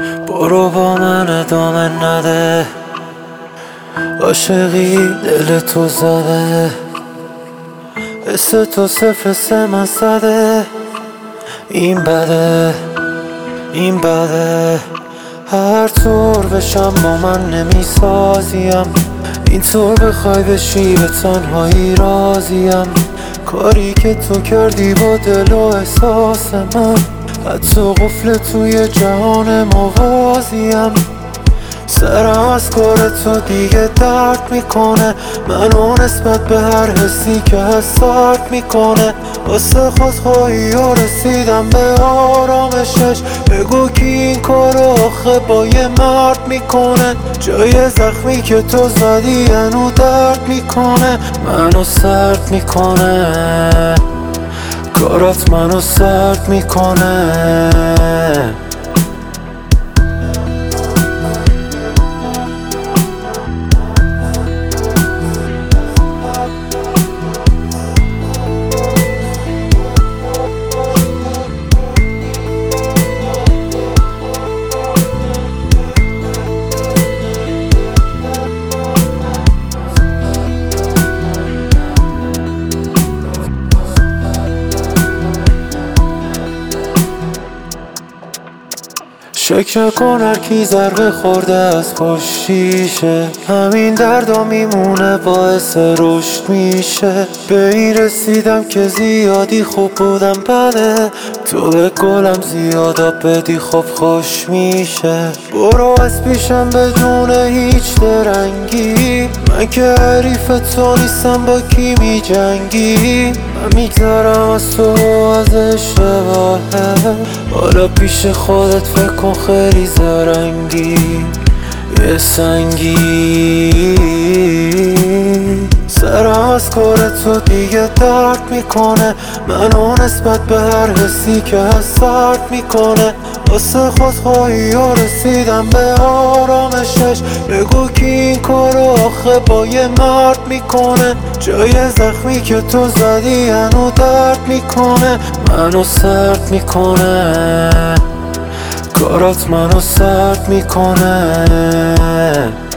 برو با من ادامه نده، عاشقی دل تو زده، حس تو صفر من زده. این بده، این بده، هر طور بشم با من نمیسازیم، اینطور بخوای بشی به تنهایی راضیم. کاری که تو کردی با دل و احساس من، حتی قفل توی جهان موازیم. سرم از کار تو دیگه درد میکنه، منو نسبت به هر حسی که هست سرد میکنه. واسه خودخواهی ها رسیدم به آرامشش، بگو کی این کارو آخه با یه مرد میکنه. جای زخمی که تو زدی هنو درد میکنه، منو سرد میکنه، کارات منو سرد میکنه. شک نکن هر کی ضربه خورده از پشتیشه، همین دردا میمونه باعث رشد میشه. به این رسیدم که زیادی خوب بودم بده، تو به گلم زیاد آب بدی خب خوش میشه. برو از پیشم بدون هیچ درنگی، من که حریف تو نیستم با کی میجنگی. من میگذرم از تو از اشتباهه، حالا پیش خودت فکر کن خیلی زرنگی یه سنگی. سرم از کار تو دیگه درد میکنه، منو نسبت به هر حسی که هست سرد میکنه. واسه خودخواهی ها رسیدم به آرامشش، بگو کی این کارو آخه با یه مرد میکنه. جای زخمی که تو زدی هنو درد میکنه، منو سرد میکنه، کارات منو سرد میکنه.